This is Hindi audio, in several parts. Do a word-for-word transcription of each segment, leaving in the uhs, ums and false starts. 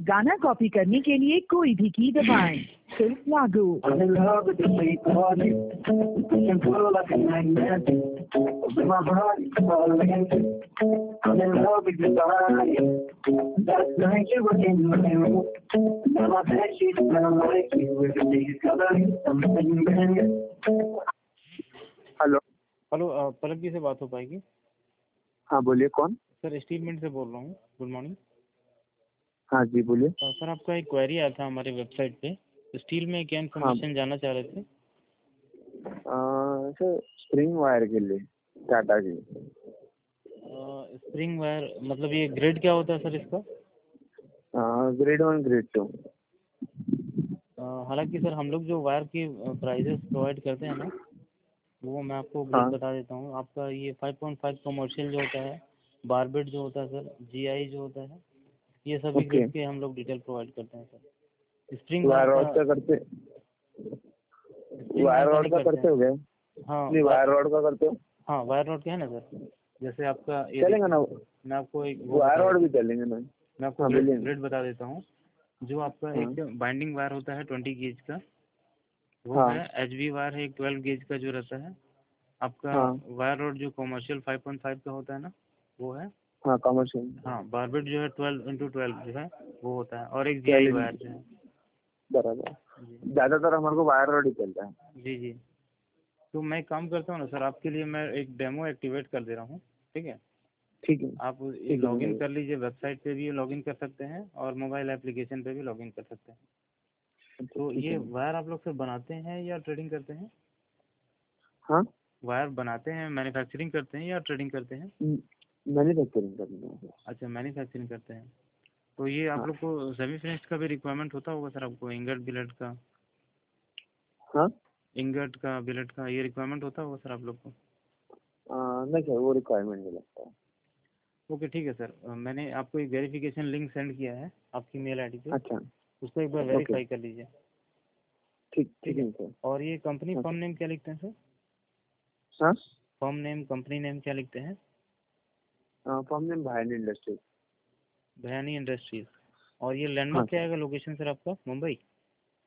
गाना कॉपी करने के लिए कोई भी की दबाएं। सिर्फ लागू। I'm in love with the way you call it. You can pull like a magnet. Open my heart, it's falling. I'm in love with your body. Last night you were in my room. Now my bed sheets smell like you. Every day is coloring something brand new. Hello hello uh, Palak ji से बात हो पाएगी? हाँ बोलिए कौन? सर स्टील मिंट से बोल रहा हूँ। Good morning. हाँ जी बोलिए। अ, सर आपका एक क्वेरी आया था हमारे वेबसाइट पे, स्टील में क्या इन्फॉर्मेशन जानना चाह रहे थे? हाँ सर स्प्रिंग वायर के लिए टाटा की। स्प्रिंग वायर मतलब ये ग्रेड क्या होता है सर इसका? Grade one grade two. हालांकि सर हम लोग जो वायर की प्राइजेस प्रोवाइड करते हैं ना, वो मैं आपको ग्रेड हाँ बता देता हूँ। आपका ये फाइव पॉइंट फाइव कमर्शियल जो होता है, बारबेट जो होता है सर, जीआई जो होता है, ये सभी ओके। ग्रेड के हम लोग डिटेल प्रोवाइड करते हैं sir. Spring wire wire rod का करते स्प्रिंग वायर वायर का रॉड नहीं का करते करते हो हैं। गए? हाँ नहीं वायर रॉड का करते हो? हाँ वायर रॉड का है ना सर। जैसे आपका ये चलेंगे ना? मैं आपको एक वो वायर बता रॉड देता भी चलेंगे ना? हूँ मैं आपको हाँ ग्रेड बोलिए। ग्रेड बता देता हूँ। जो आपका हाँ एक बाइंडिंग वायर होता है ट्वेंटी गेज का, वो हाँ है। एच वी वायर है एक ट्वेल्व गेज का जो रहता है आपका। हाँ वायर रोड जो कमर्शियल फाइव पॉइंट फाइव का होता है ना, वो है। हाँ कमर्शियल हाँ बारबेट जो है ट्वेल्व इंटू ट्वेल्व जो है वो होता है, और एक जीआई ट्वेल्व वायर जो है। बराबर। जी ज्यादातर हमारे को वायर रॉड ही चलता है। जी जी। तो मैं काम करता हूँ ना सर, आपके लिए मैं एक डेमो एक्टिवेट कर दे रहा हूँ, ठीक है? ठीक है आप ठीक है लॉगिन मैंने। कर लीजिए, वेबसाइट पे भी लॉगिन कर सकते हैं और मोबाइल एप्लीकेशन पे भी लॉगिन कर सकते हैं। अच्छा तो ठीक ये है। वायर आप लोग फिर बनाते हैं या ट्रेडिंग करते हैं? हाँ वायर बनाते हैं, मैन्युफैक्चरिंग करते हैं या ट्रेडिंग करते हैं? मैन्युफैक्चरिंग करनी है। अच्छा मैन्युफैक्चरिंग करते हैं। तो ये आप हाँ लोग को सेमी फिनिश्ड का भी रिक्वायरमेंट होता होगा सर, आपको इंगट बिलेट का हाँ इंगट का बिलेट का ये रिक्वायरमेंट होता होगा सर आप लोग को? आ, नहीं सर वो रिक्वायरमेंट नहीं लगता है। ओके ठीक है सर। अ, मैंने आपको एक वेरिफिकेशन लिंक सेंड किया है आपकी मेल आईडी पे, अच्छा उसको एक बार ओके वेरीफाई कर लीजिए, ठीक ठीक ठीक है? है सर। और ये कंपनी हाँ फर्म नेम क्या लिखते हैं सर? हाँ फर्म नेम कंपनी नेम क्या लिखते हैं? फॉर्म नेम भाइन इंडस्ट्री। भयानी इंडस्ट्रीज। और ये हाँ लैंडमार्क क्या सर। आएगा लोकेशन सर आपका? मुंबई?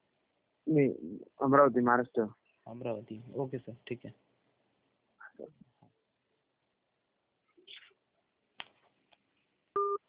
नहीं अमरावती महाराष्ट्र। अमरावती। ओके सर ठीक है।